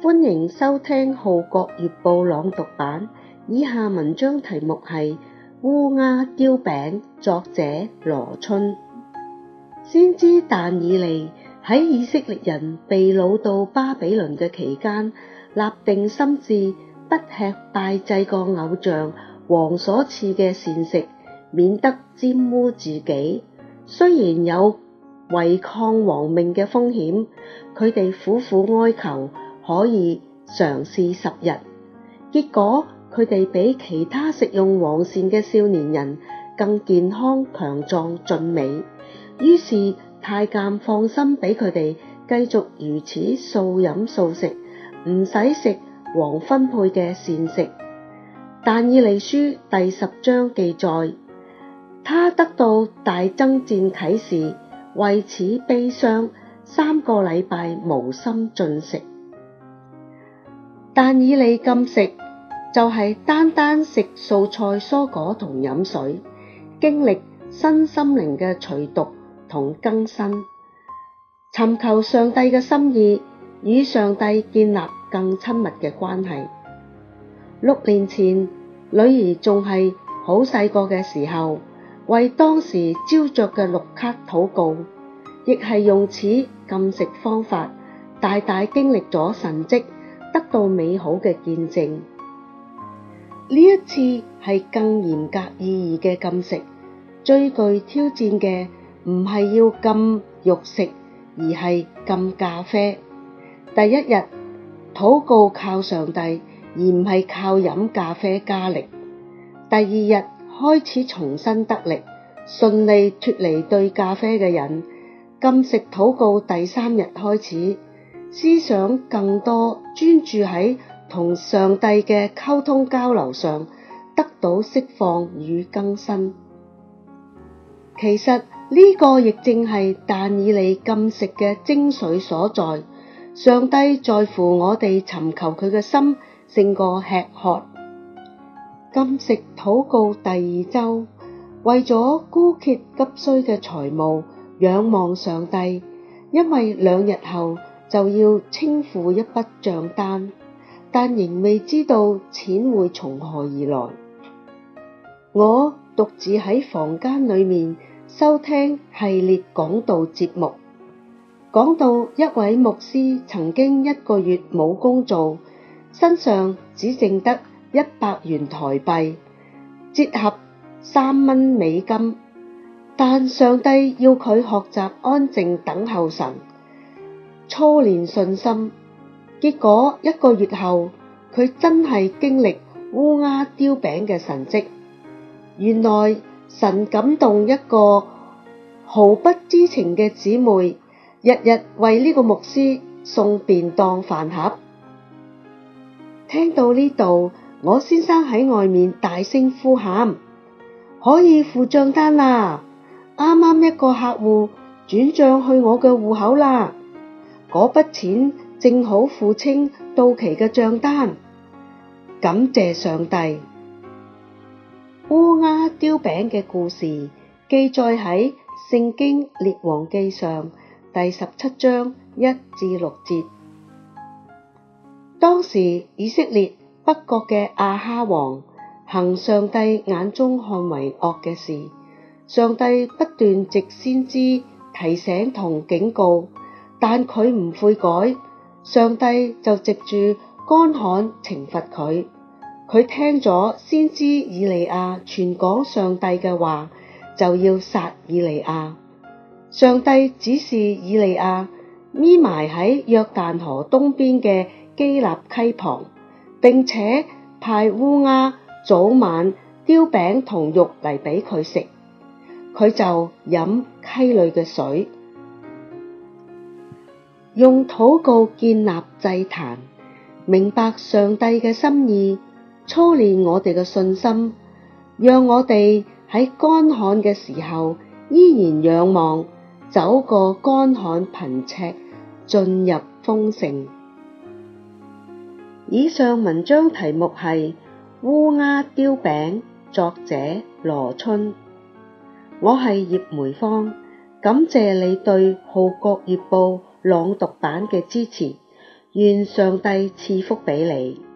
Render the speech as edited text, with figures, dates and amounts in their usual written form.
歡迎收聽《號角月報》朗讀版。以下文章題目係烏鴉丟餅，作者羅春。先知但以利喺以色列人被擄到巴比倫嘅期間，立定心志，不吃拜祭過偶像王所賜嘅膳食，免得沾污自己。雖然有違抗王命嘅風險，佢哋苦苦哀求可以嘗試10日，結果佢哋比其他食用王膳嘅少年人更健康強壯俊美，於是太監放心俾佢哋繼續如此素飲素食，唔使食王分配嘅膳食。但以理書第10章記載，他得到大爭戰啟示，為此悲傷3個禮拜無心進食。但以理禁食就係單食素菜蔬果同飲水，經歷身心靈嘅除毒同更新，尋求上帝嘅心意，與上帝建立更親密嘅關係。6年前，女兒仲係好細個嘅時候，為當時焦著嘅綠卡禱告，亦係用此禁食方法，大大經歷咗神蹟，得到美好嘅見證。呢一次係更嚴格意義嘅禁食，最具挑戰嘅唔係要禁肉食，而係禁咖啡。第一日禱告靠上帝，而唔係靠飲咖啡加力。第二日開始重新得力，順利脫離對咖啡嘅癮。禁食禱告第3日開始，思想更多，專注喺同上帝嘅溝通交流上，得到釋放與更新。其實呢個亦正係但以理禁食嘅精髓所在。上帝在乎我哋尋求佢嘅心勝過吃喝。禁食禱告第2週，為咗枯竭急需嘅財務，仰望上帝，因為2日後就要清付一筆賬單，但仍未知道錢會從何而來。我獨自喺房間裏面收聽系列講道節目，講到一位牧師曾經1個月冇工做，身上只剩得100元台幣，折合3蚊美金，但上帝要佢學習安靜等候神，操練信心。結果1個月後，佢真係經歷烏鴉丟餅嘅神蹟。原來神感動一個毫不知情嘅姊妹，日日為呢個牧師送便當飯盒。聽到呢度，我先生喺外面大聲呼喊：可以付賬單啦！啱啱一個客戶轉賬去我嘅戶口啦，嗰筆錢正好付清到期嘅賬單。感謝上帝！烏鴉丟餅嘅故事記載喺聖經列王記上第17章1至6節。當時以色列北國嘅亞哈王行上帝眼中看為惡嘅事，上帝不斷藉先知提醒同警告，但佢唔悔改，上帝就藉住乾旱懲罰佢。佢聽咗先知以利亞傳講上帝嘅話，就要殺以利亞。上帝指示以利亞匿埋喺約旦河東邊嘅基立溪旁，並且派烏鴉早晚丟餅同肉嚟俾佢食，佢就飲溪裏嘅水。用禱告建立祭壇，明白上帝嘅心意，操練我哋嘅信心，讓我哋喺乾旱嘅時候依然仰望，走過乾旱貧瘠，進入豐盛。以上文章題目係烏鴉丟餅，作者羅春。我係葉梅芳，感謝你對《號角月報》朗讀版嘅支持。 願上帝賜福俾你。